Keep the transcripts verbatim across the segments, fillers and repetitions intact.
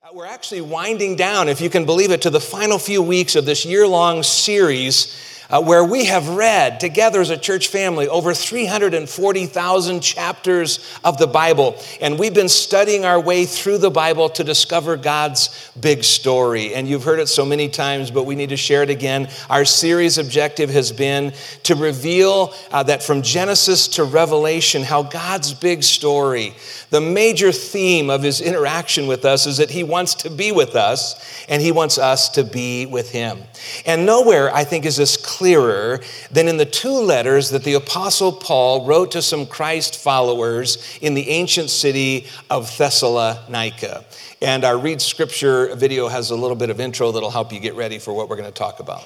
We're actually winding down, if you can believe it, to the final few weeks of this year-long series uh, where we have read together as a church family over three hundred forty thousand chapters of the Bible. And we've been studying our way through the Bible to discover God's big story. And you've heard it so many times, but we need to share it again. Our series objective has been to reveal uh, that from Genesis to Revelation, how God's big story, the major theme of his interaction with us is that he wants to be with us and he wants us to be with him. And nowhere, I think, is this clearer than in the two letters that the Apostle Paul wrote to some Christ followers in the ancient city of Thessalonica. And our Read Scripture video has a little bit of intro that'll help you get ready for what we're going to talk about.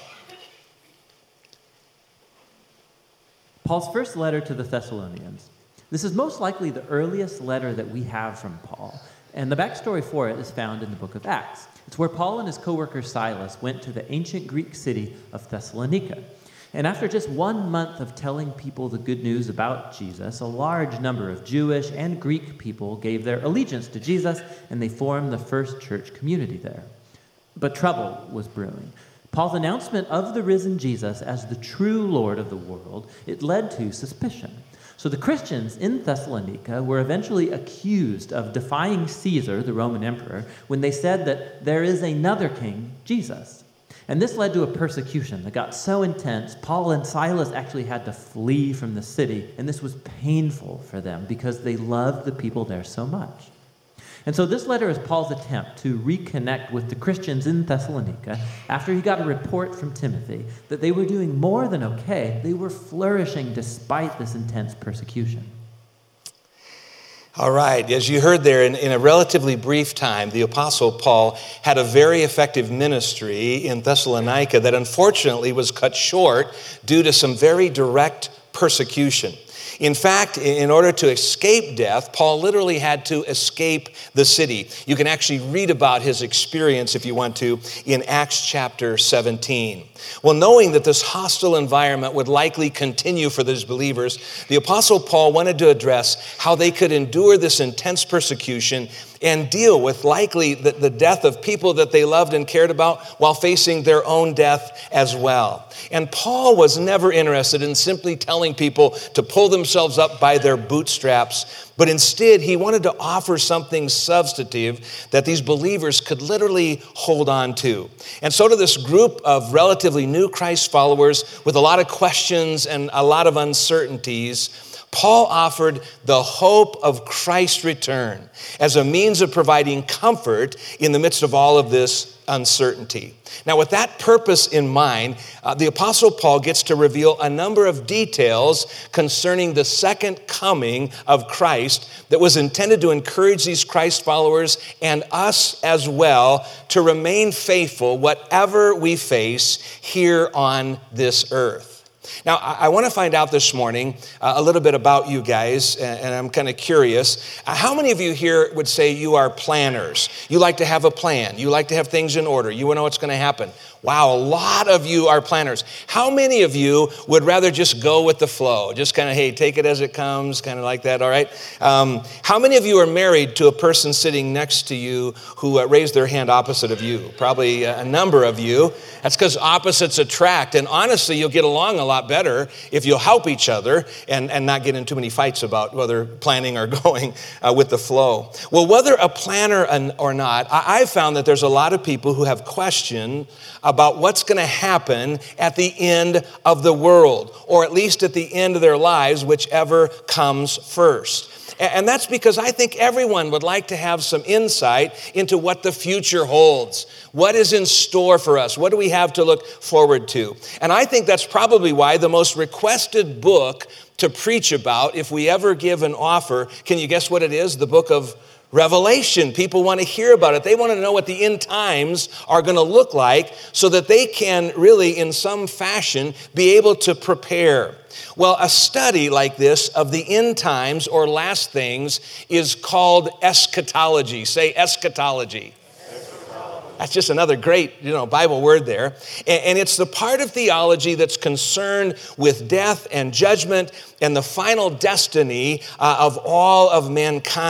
Paul's first letter to the Thessalonians. This is most likely the earliest letter that we have from Paul, and the backstory for it is found in the book of Acts. It's where Paul and his co-worker Silas went to the ancient Greek city of Thessalonica. And after just one month of telling people the good news about Jesus, a large number of Jewish and Greek people gave their allegiance to Jesus, and they formed the first church community there. But trouble was brewing. Paul's announcement of the risen Jesus as the true Lord of the world, it led to suspicion. So the Christians in Thessalonica were eventually accused of defying Caesar, the Roman emperor, when they said that there is another king, Jesus. And this led to a persecution that got so intense, Paul and Silas actually had to flee from the city, and this was painful for them because they loved the people there so much. And so this letter is Paul's attempt to reconnect with the Christians in Thessalonica after he got a report from Timothy that they were doing more than okay. They were flourishing despite this intense persecution. All right, as you heard there, in, in a relatively brief time, the Apostle Paul had a very effective ministry in Thessalonica that unfortunately was cut short due to some very direct persecution. In fact, in order to escape death, Paul literally had to escape the city. You can actually read about his experience, if you want to, in Acts chapter seventeen. Well, knowing that this hostile environment would likely continue for these believers, the Apostle Paul wanted to address how they could endure this intense persecution and deal with likely the, the death of people that they loved and cared about while facing their own death as well. And Paul was never interested in simply telling people to pull themselves up by their bootstraps, but instead he wanted to offer something substantive that these believers could literally hold on to. And so to this group of relatively new Christ followers with a lot of questions and a lot of uncertainties, Paul offered the hope of Christ's return as a means of providing comfort in the midst of all of this uncertainty. Now, with that purpose in mind, uh, the Apostle Paul gets to reveal a number of details concerning the second coming of Christ that was intended to encourage these Christ followers and us as well to remain faithful whatever we face here on this earth. Now, I want to find out this morning uh, a little bit about you guys, and I'm kind of curious. Uh, how many of you here would say you are planners? You like to have a plan. You like to have things in order. You want to know what's going to happen. Wow, a lot of you are planners. How many of you would rather just go with the flow? Just kind of, hey, take it as it comes, kind of like that, all right? Um, how many of you are married to a person sitting next to you who uh, raised their hand opposite of you? Probably a number of you. That's because opposites attract. And honestly, you'll get along a lot better if you'll help each other and, and not get in too many fights about whether planning or going uh, with the flow. Well, whether a planner or not, I, I've found that there's a lot of people who have questioned about what's going to happen at the end of the world, or at least at the end of their lives, whichever comes first. And that's because I think everyone would like to have some insight into what the future holds. What is in store for us? What do we have to look forward to? And I think that's probably why the most requested book to preach about, if we ever give an offer, can you guess what it is? The book of Revelation. People want to hear about it. They want to know what the end times are going to look like so that they can really, in some fashion, be able to prepare. Well, a study like this of the end times or last things is called eschatology. Say eschatology. That's just another great, you know, Bible word there. And it's the part of theology that's concerned with death and judgment and the final destiny uh, of all of mankind.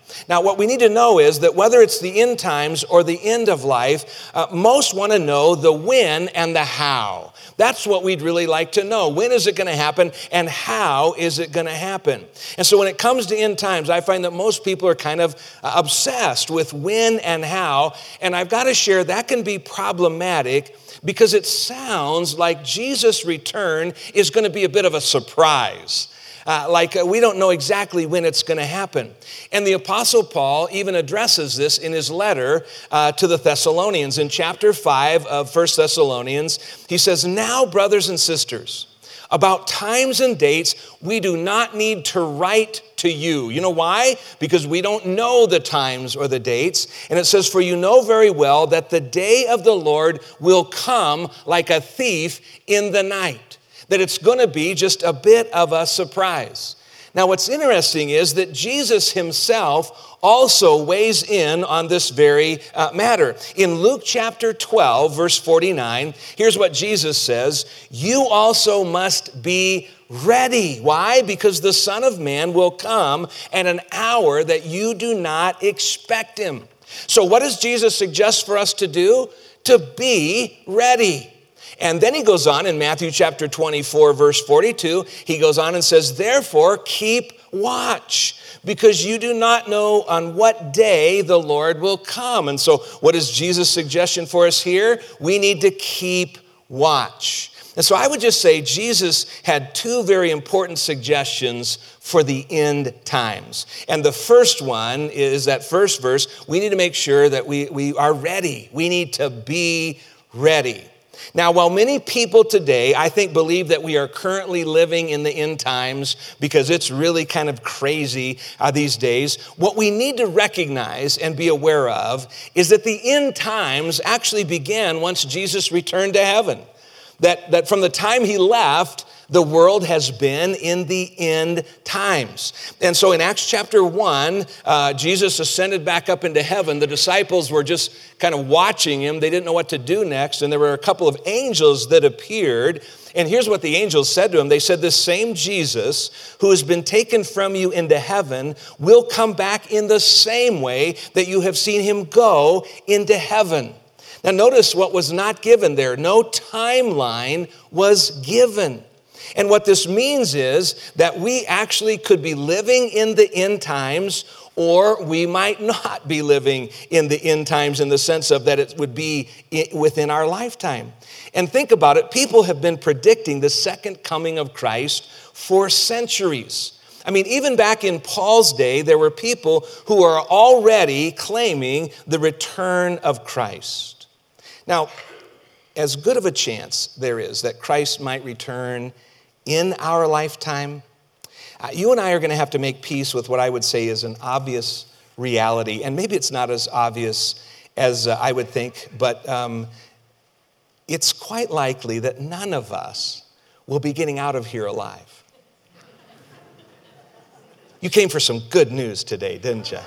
Now, what we need to know is that whether it's the end times or the end of life, uh, most want to know the when and the how. That's what we'd really like to know. When is it going to happen, and how is it going to happen? And so when it comes to end times, I find that most people are kind of uh, obsessed with when and how, and I've got to share that can be problematic because it sounds like Jesus' return is going to be a bit of a surprise. Uh, like uh, we don't know exactly when it's going to happen. And the Apostle Paul even addresses this in his letter uh, to the Thessalonians. In chapter five of First Thessalonians, he says, "Now, brothers and sisters, about times and dates, we do not need to write to you." You know why? Because we don't know the times or the dates. And it says, "For you know very well that the day of the Lord will come like a thief in the night." That it's going to be just a bit of a surprise. Now, what's interesting is that Jesus himself also weighs in on this very uh, matter. In Luke chapter twelve, verse forty-nine, here's what Jesus says, "You also must be ready." Why? Because the Son of Man will come at an hour that you do not expect him. So what does Jesus suggest for us to do? To be ready. And then he goes on in Matthew chapter twenty-four, verse forty-two, he goes on and says, "Therefore keep watch, because you do not know on what day the Lord will come." And so what is Jesus' suggestion for us here? We need to keep watch. And so I would just say Jesus had two very important suggestions for the end times. And the first one is that first verse, we need to make sure that we, we are ready. We need to be ready. Now, while many people today, I think, believe that we are currently living in the end times because it's really kind of crazy uh, these days, what we need to recognize and be aware of is that the end times actually began once Jesus returned to heaven. That, that from the time he left, the world has been in the end times. And so in Acts chapter one, uh, Jesus ascended back up into heaven. The disciples were just kind of watching him. They didn't know what to do next. And there were a couple of angels that appeared. And here's what the angels said to him. They said, "This same Jesus who has been taken from you into heaven will come back in the same way that you have seen him go into heaven." Now notice what was not given there. No timeline was given. And what this means is that we actually could be living in the end times, or we might not be living in the end times in the sense of that it would be within our lifetime. And think about it, people have been predicting the second coming of Christ for centuries. I mean, even back in Paul's day, there were people who are already claiming the return of Christ. Now, as good of a chance there is that Christ might return in our lifetime, uh, you and I are going to have to make peace with what I would say is an obvious reality. And maybe it's not as obvious as uh, I would think, but um, it's quite likely that none of us will be getting out of here alive. You came for some good news today, didn't you?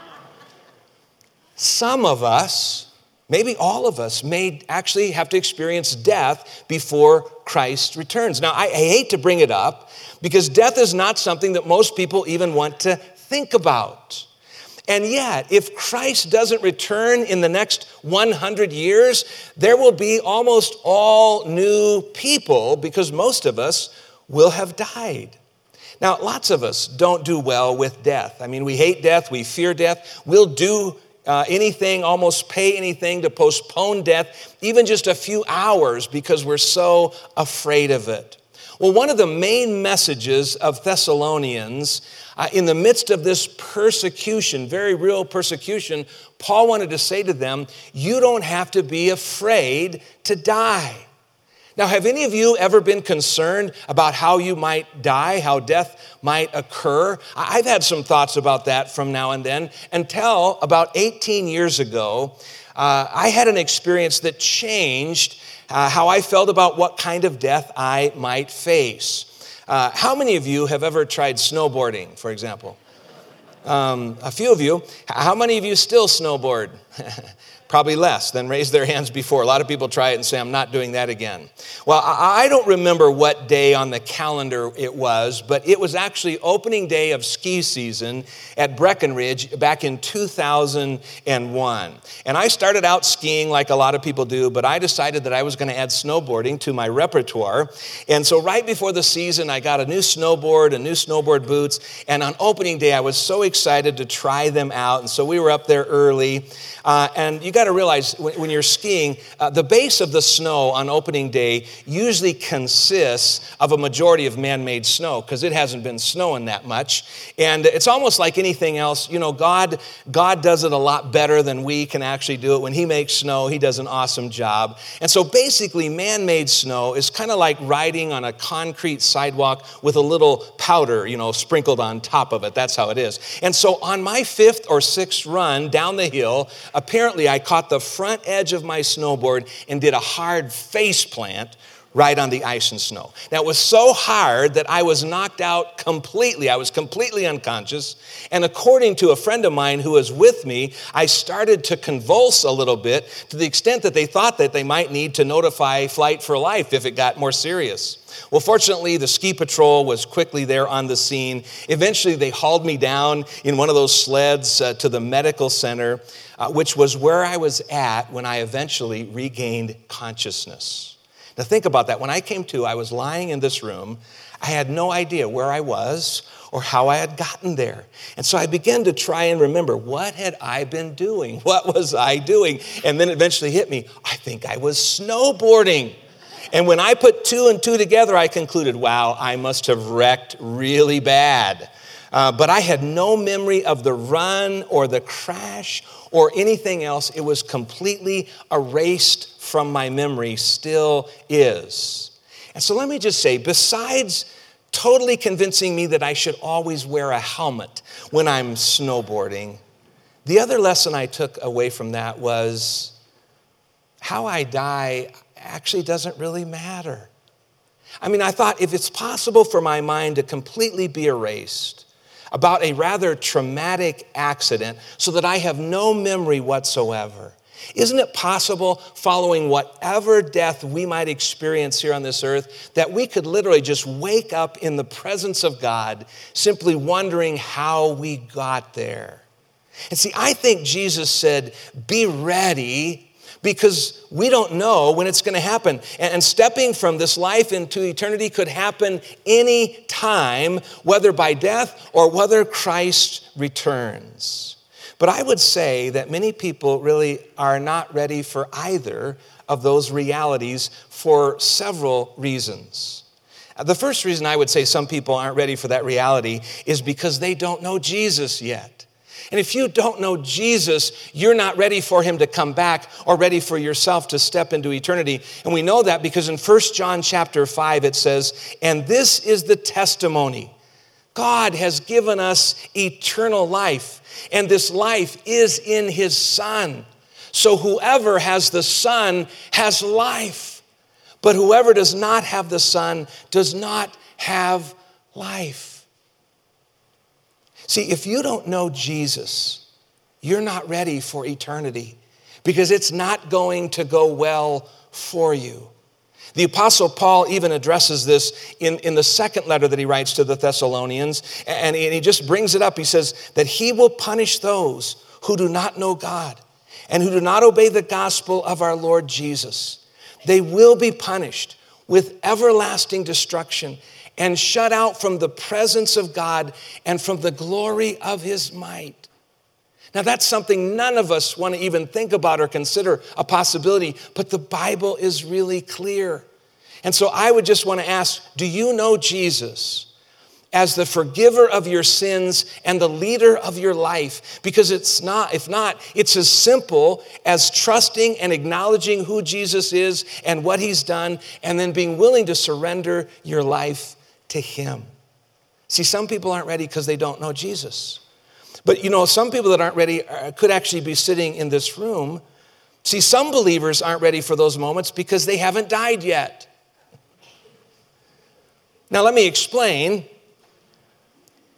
Some of us, maybe all of us, may actually have to experience death before Christ returns. Now, I, I hate to bring it up because death is not something that most people even want to think about. And yet, if Christ doesn't return in the next one hundred years, there will be almost all new people because most of us will have died. Now, lots of us don't do well with death. I mean, we hate death, we fear death, we'll do Uh, anything, almost pay anything to postpone death, even just a few hours because we're so afraid of it. Well, one of the main messages of Thessalonians, uh, in the midst of this persecution, very real persecution, Paul wanted to say to them, you don't have to be afraid to die. Now, have any of you ever been concerned about how you might die, how death might occur? I've had some thoughts about that from now and then, until about eighteen years ago, uh, I had an experience that changed uh, how I felt about what kind of death I might face. Uh, how many of you have ever tried snowboarding, for example? Um, a few of you. How many of you still snowboard? Probably less than raised their hands before. A lot of people try it and say, I'm not doing that again. Well, I don't remember what day on the calendar it was, but it was actually opening day of ski season at Breckenridge back in two thousand one. And I started out skiing like a lot of people do, but I decided that I was going to add snowboarding to my repertoire. And so right before the season, I got a new snowboard, a new snowboard boots, and on opening day, I was so excited to try them out. And so we were up there early. Uh, and you got to realize when, when you're skiing, uh, the base of the snow on opening day usually consists of a majority of man-made snow because it hasn't been snowing that much. And it's almost like anything else. You know, God, God does it a lot better than we can actually do it. When he makes snow, he does an awesome job. And so basically, man-made snow is kind of like riding on a concrete sidewalk with a little powder, you know, sprinkled on top of it. That's how it is. And so on my fifth or sixth run down the hill, apparently, I caught the front edge of my snowboard and did a hard face plant right on the ice and snow. Now, it was so hard that I was knocked out completely. I was completely unconscious. And according to a friend of mine who was with me, I started to convulse a little bit to the extent that they thought that they might need to notify Flight for Life if it got more serious. Well, fortunately, the ski patrol was quickly there on the scene. Eventually, they hauled me down in one of those sleds uh, to the medical center, uh, which was where I was at when I eventually regained consciousness. Now, think about that. When I came to, I was lying in this room. I had no idea where I was or how I had gotten there. And so I began to try and remember, what had I been doing? What was I doing? And then it eventually hit me, I think I was snowboarding. And when I put two and two together, I concluded, wow, I must have wrecked really bad. Uh, but I had no memory of the run or the crash or anything else. It was completely erased from my memory, still is. And so let me just say, besides totally convincing me that I should always wear a helmet when I'm snowboarding, the other lesson I took away from that was how I die actually doesn't really matter. I mean, I thought if it's possible for my mind to completely be erased about a rather traumatic accident so that I have no memory whatsoever, isn't it possible, following whatever death we might experience here on this earth, that we could literally just wake up in the presence of God, simply wondering how we got there? And see, I think Jesus said, be ready, because we don't know when it's going to happen. And stepping from this life into eternity could happen any time, whether by death or whether Christ returns. But I would say that many people really are not ready for either of those realities for several reasons. The first reason I would say some people aren't ready for that reality is because they don't know Jesus yet. And if you don't know Jesus, you're not ready for him to come back or ready for yourself to step into eternity. And we know that because in First John chapter five, it says, and this is the testimony. God has given us eternal life, and this life is in his Son. So whoever has the Son has life, but whoever does not have the Son does not have life. See, if you don't know Jesus, you're not ready for eternity because it's not going to go well for you. The Apostle Paul even addresses this in, in the second letter that he writes to the Thessalonians, and he, and he just brings it up. He says that he will punish those who do not know God and who do not obey the gospel of our Lord Jesus. They will be punished with everlasting destruction and shut out from the presence of God and from the glory of his might. Now, that's something none of us want to even think about or consider a possibility, but the Bible is really clear. And so I would just want to ask, do you know Jesus as the forgiver of your sins and the leader of your life? Because it's not, if not, it's as simple as trusting and acknowledging who Jesus is and what he's done, and then being willing to surrender your life to him. See, some people aren't ready because they don't know Jesus. But, you know, some people that aren't ready could actually be sitting in this room. See, some believers aren't ready for those moments because they haven't died yet. Now, let me explain.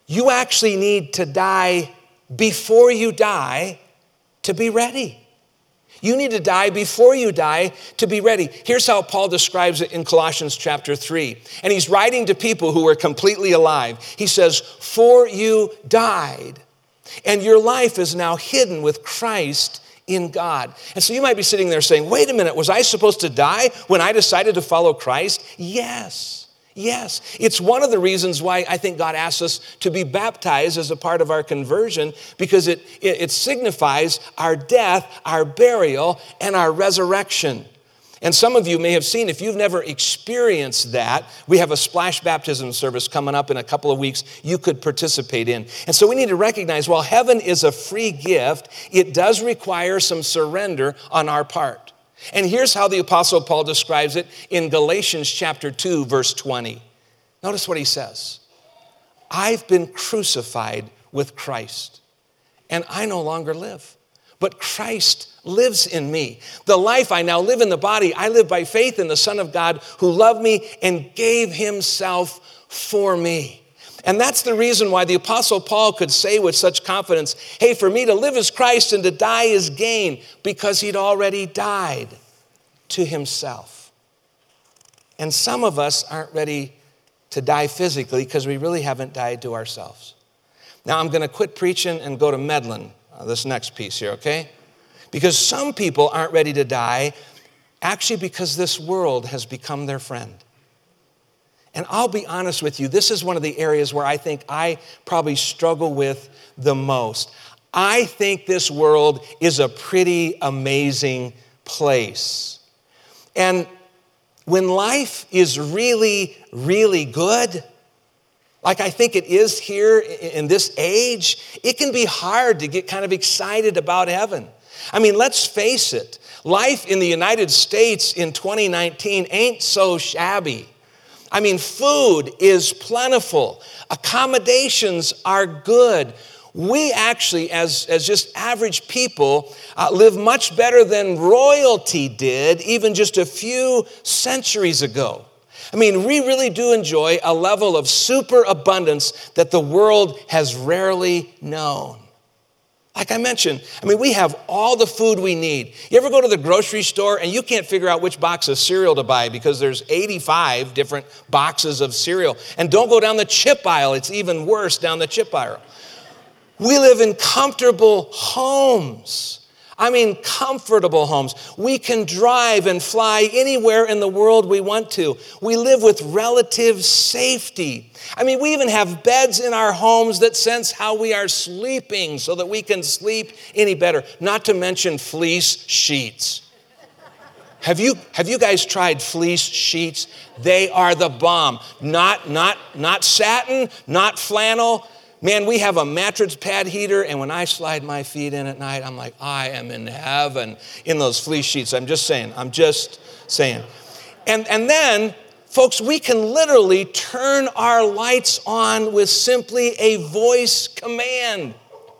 You actually need to die before you die to be ready. You need to die before you die to be ready. Here's how Paul describes it in Colossians chapter three. And he's writing to people who were completely alive. He says, for you died, and your life is now hidden with Christ in God. And so you might be sitting there saying, wait a minute, was I supposed to die when I decided to follow Christ? Yes. Yes, it's one of the reasons why I think God asks us to be baptized as a part of our conversion, because it, it, it signifies our death, our burial, and our resurrection. And some of you may have seen, if you've never experienced that, we have a splash baptism service coming up in a couple of weeks you could participate in. And so we need to recognize, while heaven is a free gift, it does require some surrender on our part. And here's how the Apostle Paul describes it in Galatians chapter two, verse twenty. Notice what he says. I've been crucified with Christ, and I no longer live, but Christ lives in me. The life I now live in the body, I live by faith in the Son of God who loved me and gave himself for me. And that's the reason why the Apostle Paul could say with such confidence, hey, for me to live is Christ and to die is gain, because he'd already died to himself. And some of us aren't ready to die physically because we really haven't died to ourselves. Now I'm going to quit preaching and go to meddling, uh, this next piece here, okay? Because some people aren't ready to die actually because this world has become their friend. And I'll be honest with you, this is one of the areas where I think I probably struggle with the most. I think this world is a pretty amazing place. And when life is really, really good, like I think it is here in this age, it can be hard to get kind of excited about heaven. I mean, let's face it, life in the United States in twenty nineteen ain't so shabby. I mean, food is plentiful. Accommodations are good. We actually, as, as just average people, uh, live much better than royalty did even just a few centuries ago. I mean, we really do enjoy a level of superabundance that the world has rarely known. Like I mentioned, I mean, we have all the food we need. You ever go to the grocery store and you can't figure out which box of cereal to buy because there's eighty-five different boxes of cereal? And don't go down the chip aisle. It's even worse down the chip aisle. We live in comfortable homes. I mean, comfortable homes. We can drive and fly anywhere in the world we want to. We live with relative safety. I mean, we even have beds in our homes that sense how we are sleeping so that we can sleep any better. Not to mention fleece sheets. Have you, have you guys tried fleece sheets? They are the bomb. Not, not, not satin, not flannel. Man, we have a mattress pad heater, and when I slide my feet in at night, I'm like, I am in heaven in those fleece sheets. I'm just saying. I'm just saying. And, and then, folks, we can literally turn our lights on with simply a voice command.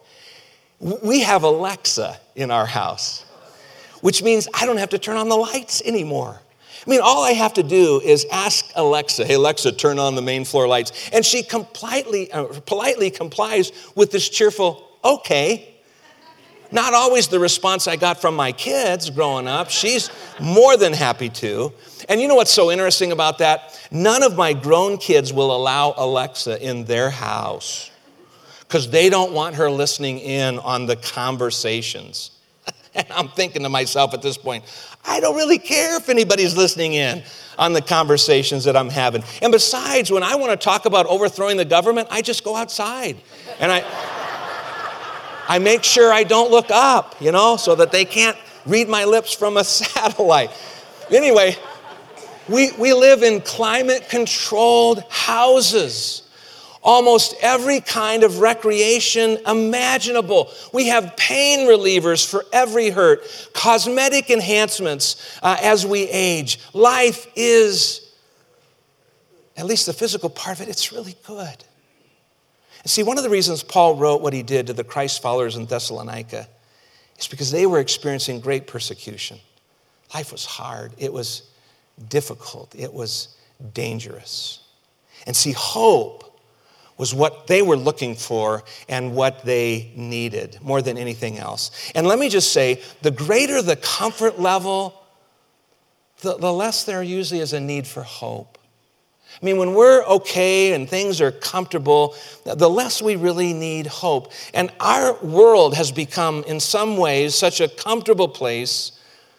We have Alexa in our house, which means I don't have to turn on the lights anymore. I mean, all I have to do is ask Alexa, hey, Alexa, turn on the main floor lights. And she politely, uh, politely complies with this cheerful, okay. Not always the response I got from my kids growing up. She's more than happy to. And you know what's so interesting about that? None of my grown kids will allow Alexa in their house because they don't want her listening in on the conversations. And I'm thinking to myself at this point, I don't really care if anybody's listening in on the conversations that I'm having. And besides, when I want to talk about overthrowing the government, I just go outside. And I I make sure I don't look up, you know, so that they can't read my lips from a satellite. Anyway, we, we live in climate-controlled houses. Almost every kind of recreation imaginable. We have pain relievers for every hurt, cosmetic enhancements uh, as we age. Life is, at least the physical part of it, it's really good. And see, one of the reasons Paul wrote what he did to the Christ followers in Thessalonica is because they were experiencing great persecution. Life was hard. It was difficult. It was dangerous. And see, hope was what they were looking for and what they needed more than anything else. And let me just say, the greater the comfort level, the, the less there usually is a need for hope. I mean, when we're okay and things are comfortable, the less we really need hope. And our world has become, in some ways, such a comfortable place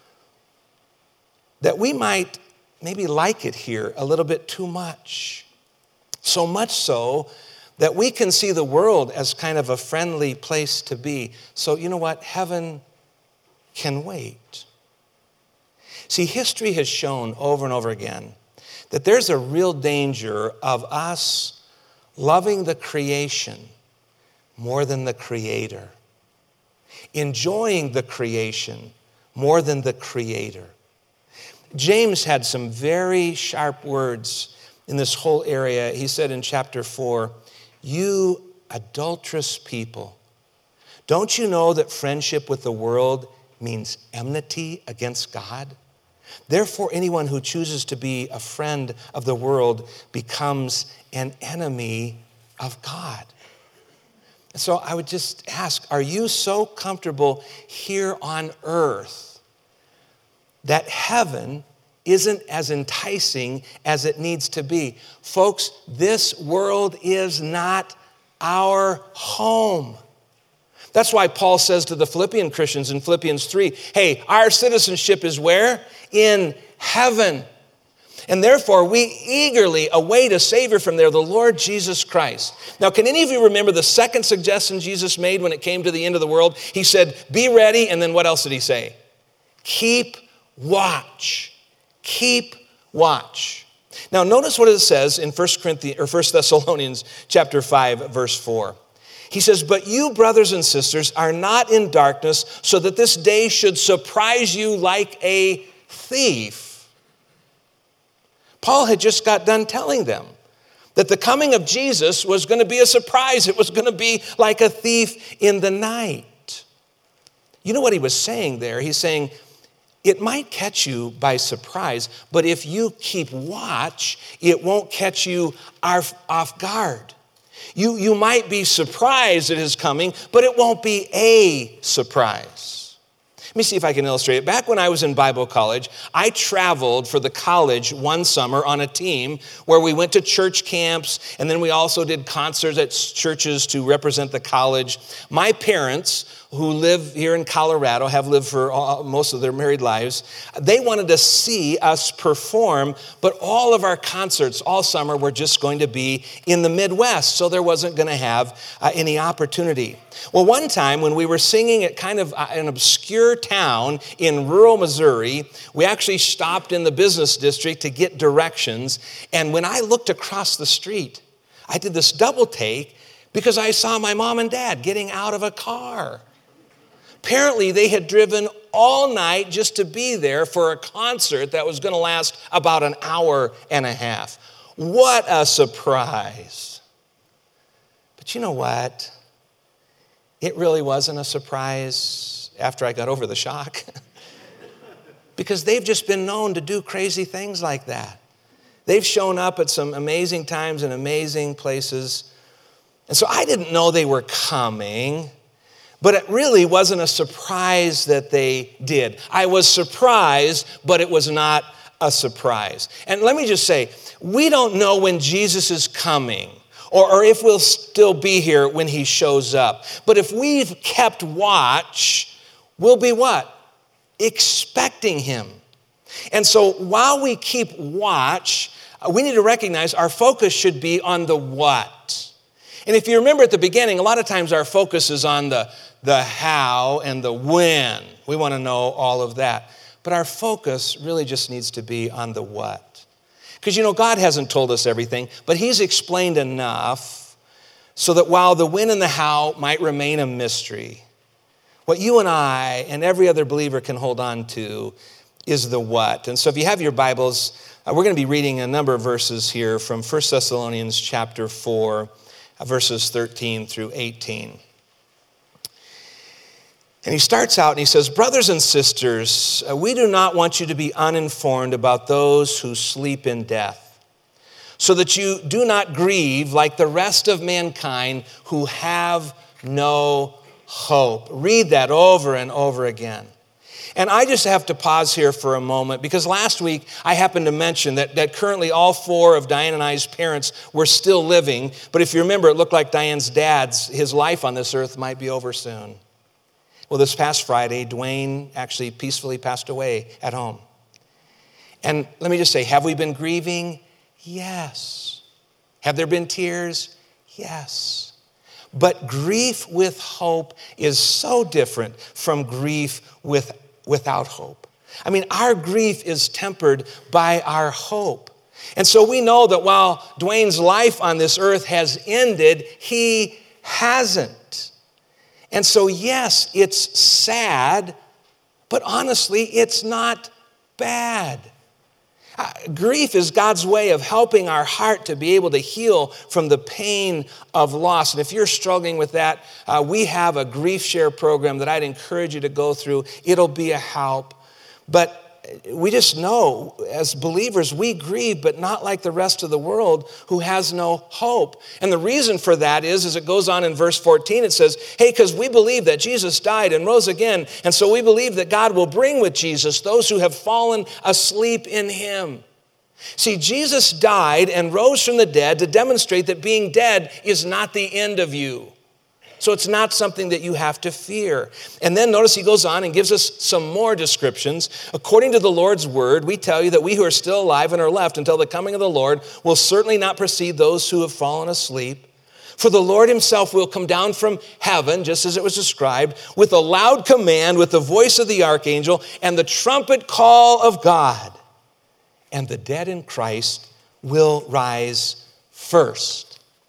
that we might maybe like it here a little bit too much. So much so that we can see the world as kind of a friendly place to be. So you know what? Heaven can wait. See, history has shown over and over again that there's a real danger of us loving the creation more than the Creator, enjoying the creation more than the Creator. James had some very sharp words in this whole area. He said in chapter four, "You adulterous people, don't you know that friendship with the world means enmity against God? Therefore, anyone who chooses to be a friend of the world becomes an enemy of God." So I would just ask, are you so comfortable here on earth that heaven isn't as enticing as it needs to be? Folks, this world is not our home. That's why Paul says to the Philippian Christians in Philippians three, hey, our citizenship is where? In heaven. And therefore, we eagerly await a Savior from there, the Lord Jesus Christ. Now, can any of you remember the second suggestion Jesus made when it came to the end of the world? He said, be ready, and then what else did he say? Keep watch. Keep watch. Now, notice what it says in First Corinthians or First Thessalonians chapter five, verse four. He says, but you, brothers and sisters, are not in darkness, so that this day should surprise you like a thief. Paul had just got done telling them that the coming of Jesus was going to be a surprise. It was going to be like a thief in the night. You know what he was saying there? He's saying, it might catch you by surprise, but if you keep watch, it won't catch you off guard. You, you might be surprised at his coming, but it won't be a surprise. Let me see if I can illustrate it. Back when I was in Bible college, I traveled for the college one summer on a team where we went to church camps, and then we also did concerts at churches to represent the college. My parents, who live here in Colorado, have lived for all, most of their married lives, they wanted to see us perform, but all of our concerts all summer were just going to be in the Midwest, so there wasn't going to have uh, any opportunity. Well, one time when we were singing at kind of an obscure town in rural Missouri, we actually stopped in the business district to get directions, and when I looked across the street, I did this double take because I saw my mom and dad getting out of a car. Apparently, they had driven all night just to be there for a concert that was going to last about an hour and a half. What a surprise. But you know what? It really wasn't a surprise after I got over the shock. Because they've just been known to do crazy things like that. They've shown up at some amazing times in amazing places. And so I didn't know they were coming. But it really wasn't a surprise that they did. I was surprised, but it was not a surprise. And let me just say, we don't know when Jesus is coming or, or if we'll still be here when he shows up. But if we've kept watch, we'll be what? Expecting him. And so while we keep watch, we need to recognize our focus should be on the what. And if you remember at the beginning, a lot of times our focus is on the the how and the when. We want to know all of that. But our focus really just needs to be on the what. Because, you know, God hasn't told us everything, but he's explained enough so that while the when and the how might remain a mystery, what you and I and every other believer can hold on to is the what. And so if you have your Bibles, uh, we're going to be reading a number of verses here from First Thessalonians chapter four, uh, verses thirteen through eighteen. And he starts out and he says, brothers and sisters, we do not want you to be uninformed about those who sleep in death, so that you do not grieve like the rest of mankind who have no hope. Read that over and over again. And I just have to pause here for a moment because last week I happened to mention that, that currently all four of Diane and I's parents were still living. But if you remember, it looked like Diane's dad's, his life on this earth might be over soon. Well, this past Friday, Dwayne actually peacefully passed away at home. And let me just say, have we been grieving? Yes. Have there been tears? Yes. But grief with hope is so different from grief with, without hope. I mean, our grief is tempered by our hope. And so we know that while Dwayne's life on this earth has ended, he hasn't. And so, yes, it's sad, but honestly, it's not bad. Uh, grief is God's way of helping our heart to be able to heal from the pain of loss. And if you're struggling with that, uh, we have a grief share program that I'd encourage you to go through. It'll be a help. But we just know, as believers, we grieve, but not like the rest of the world who has no hope. And the reason for that is, as it goes on in verse fourteen, it says, hey, because we believe that Jesus died and rose again, and so we believe that God will bring with Jesus those who have fallen asleep in him. See, Jesus died and rose from the dead to demonstrate that being dead is not the end of you. So it's not something that you have to fear. And then notice he goes on and gives us some more descriptions. According to the Lord's word, we tell you that we who are still alive and are left until the coming of the Lord will certainly not precede those who have fallen asleep. For the Lord himself will come down from heaven, just as it was described, with a loud command, with the voice of the archangel, and the trumpet call of God. And the dead in Christ will rise first.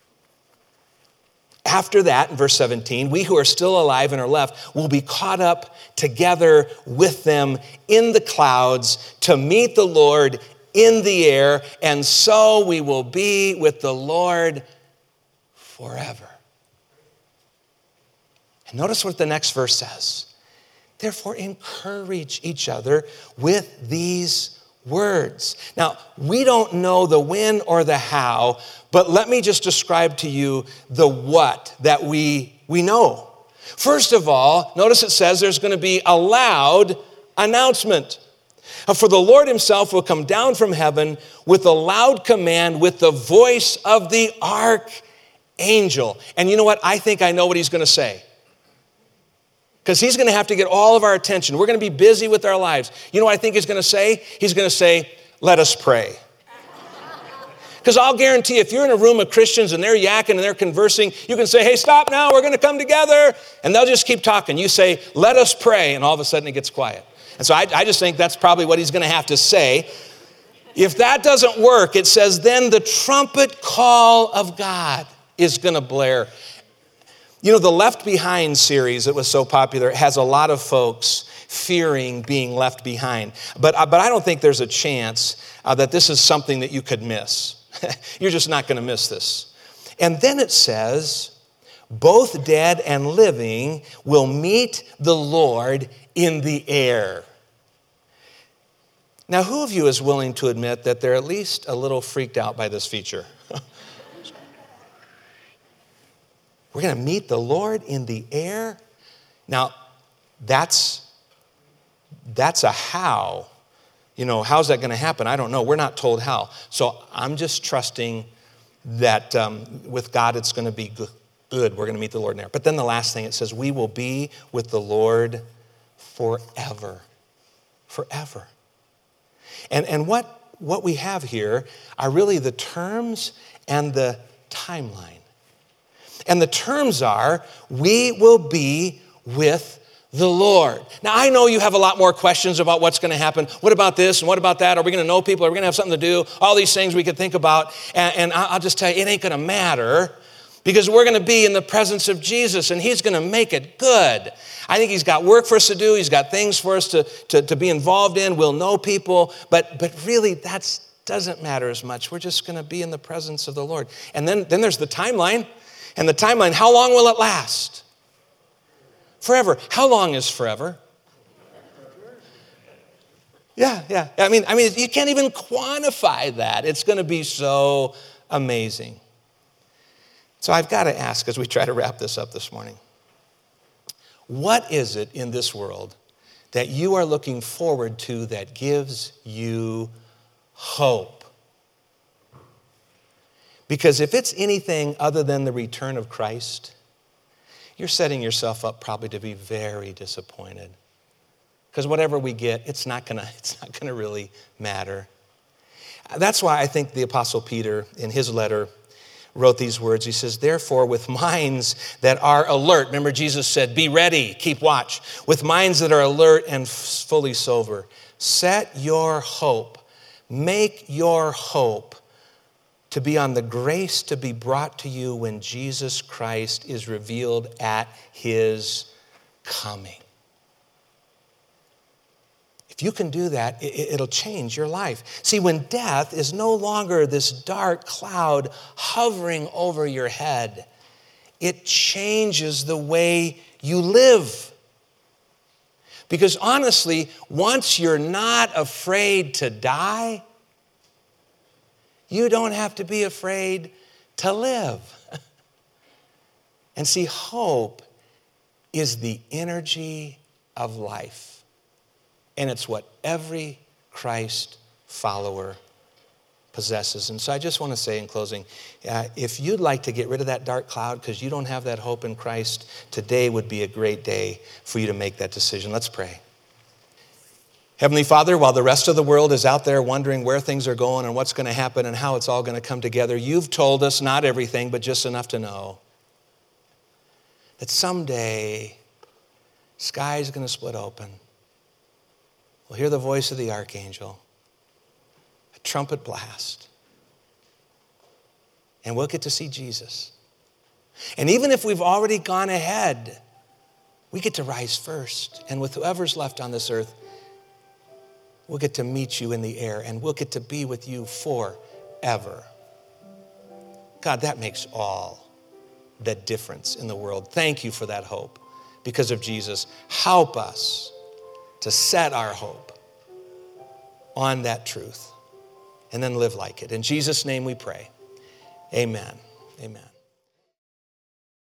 After that, in verse seventeen, we who are still alive and are left will be caught up together with them in the clouds to meet the Lord in the air, and so we will be with the Lord forever. And notice what the next verse says. Therefore, encourage each other with these words. Now, we don't know the when or the how, but let me just describe to you the what that we, we know. First of all, notice it says there's going to be a loud announcement. For the Lord himself will come down from heaven with a loud command, with the voice of the archangel. And you know what? I think I know what he's going to say. Because he's going to have to get all of our attention. We're going to be busy with our lives. You know what I think he's going to say? He's going to say, let us pray. Because I'll guarantee if you're in a room of Christians and they're yakking and they're conversing, you can say, hey, stop now, we're going to come together. And they'll just keep talking. You say, let us pray. And all of a sudden it gets quiet. And so I, I just think that's probably what he's going to have to say. If that doesn't work, it says, then the trumpet call of God is going to blare. You know, the Left Behind series that was so popular has a lot of folks fearing being left behind. But, but I don't think there's a chance uh, that this is something that you could miss. You're just not going to miss this. And then it says, both dead and living will meet the Lord in the air. Now, who of you is willing to admit that they're at least a little freaked out by this feature? We're going to meet the Lord in the air. Now, that's, that's a how. You know, how's that going to happen? I don't know. We're not told how. So I'm just trusting that um, with God it's going to be good. We're going to meet the Lord in the air. But then the last thing, it says, we will be with the Lord forever. Forever. And, and what, what we have here are really the terms and the timeline. And the terms are, we will be with the Lord. Now, I know you have a lot more questions about what's going to happen. What about this and what about that? Are we going to know people? Are we going to have something to do? All these things we could think about. And, and I'll just tell you, it ain't going to matter because we're going to be in the presence of Jesus and he's going to make it good. I think he's got work for us to do. He's got things for us to, to, to be involved in. We'll know people. But, but really, that doesn't matter as much. We're just going to be in the presence of the Lord. And then, then there's the timeline. And the timeline, how long will it last? Forever. How long is forever? Yeah, yeah. I mean, I mean, you can't even quantify that. It's going to be so amazing. So I've got to ask as we try to wrap this up this morning, what is it in this world that you are looking forward to that gives you hope? Because if it's anything other than the return of Christ, you're setting yourself up probably to be very disappointed. Because whatever we get, it's not gonna, it's not gonna really matter. That's why I think the Apostle Peter, in his letter, wrote these words. He says, therefore, with minds that are alert, remember Jesus said, be ready, keep watch. With minds that are alert and fully sober, set your hope, make your hope to be on the grace to be brought to you when Jesus Christ is revealed at his coming. If you can do that, it'll change your life. See, when death is no longer this dark cloud hovering over your head, it changes the way you live. Because honestly, once you're not afraid to die, you don't have to be afraid to live. And see, hope is the energy of life. And it's what every Christ follower possesses. And so I just want to say in closing, uh, if you'd like to get rid of that dark cloud because you don't have that hope in Christ, today would be a great day for you to make that decision. Let's pray. Heavenly Father, while the rest of the world is out there wondering where things are going and what's going to happen and how it's all going to come together, you've told us not everything, but just enough to know that someday the sky is going to split open. We'll hear the voice of the archangel, a trumpet blast, and we'll get to see Jesus. And even if we've already gone ahead, we get to rise first. And with whoever's left on this earth, we'll get to meet you in the air, and we'll get to be with you forever. God, that makes all the difference in the world. Thank you for that hope because of Jesus. Help us to set our hope on that truth and then live like it. In Jesus' name we pray. Amen. Amen.